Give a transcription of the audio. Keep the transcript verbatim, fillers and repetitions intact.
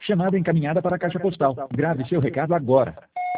Chamada encaminhada para a caixa postal. Grave seu recado agora.